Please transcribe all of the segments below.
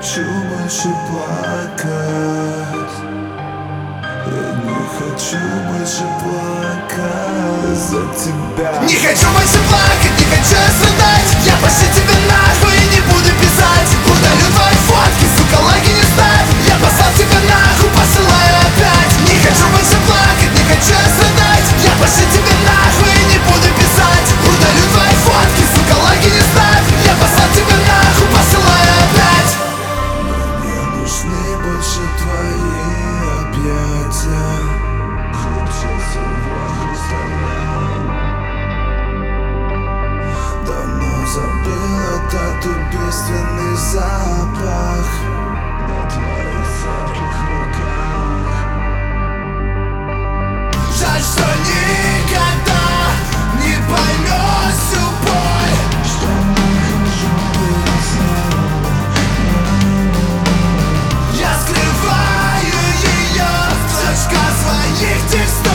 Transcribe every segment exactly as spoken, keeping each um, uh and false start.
хочу больше плакать. Я не хочу больше плакать за тебя. Не хочу больше плакать, не хочу страдать. Я пошлю тебя нахуй и не буду писать. Удалю твои фотки, сука, лайки не ставь. Я послал тебя нахуй, посылаю опять. Не хочу больше плакать, не хочу страдать. Я пошлю тебя нахуй и не буду писать. Удалю твои фотки, сука, лайки не ставь. Я послал тебя нахуй, посылаю опять. Мне нужны больше твои объятия. Давно забыл этот убийственный запах на твоих сладких руках. Жаль, что никогда не поймешь всю боль, что нахожу лицо. я скрываю ее в точках своих текстов.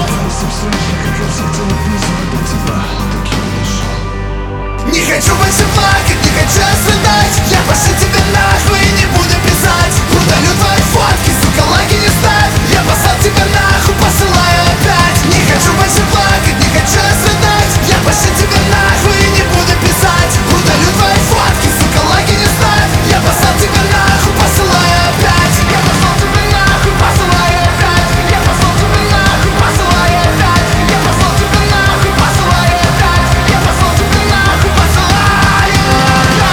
Не хочу больше плакать, не хочу страдать. Я пошлю тебя нахуй и не буду писать. Удалю твои фотки, сука, лайки не ставь. Я послал тебя нахуй, посылаю опять. Не хочу больше плакать, не хочу страдать. Я пошлю тебя нахуй и не буду писать. Удалю твои фотки, сука, лайки не ставь. Я послал тебя нахуй, посылаю опять. Я послал тебя нахуй, посылаю опять. Я послал тебя нахуй, посылаю опять. Я послал тебя нахуй, посылаю опять. Я послал тебя нахуй, посылаю опять.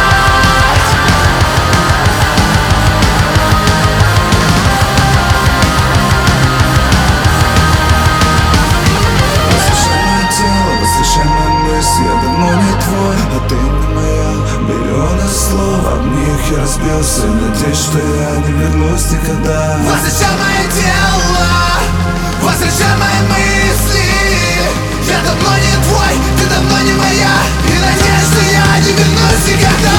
Возвращай мое тело, возвращай мои мысли. Я давно не твой, а ты не моя. Миллионы слов, об них я разбился. Надеюсь, что я не вернусь никогда. Возвращай мое тело, возвращай мои мысли. Я давно не твой, ты давно не моя. И надеюсь, что я не вернусь никогда.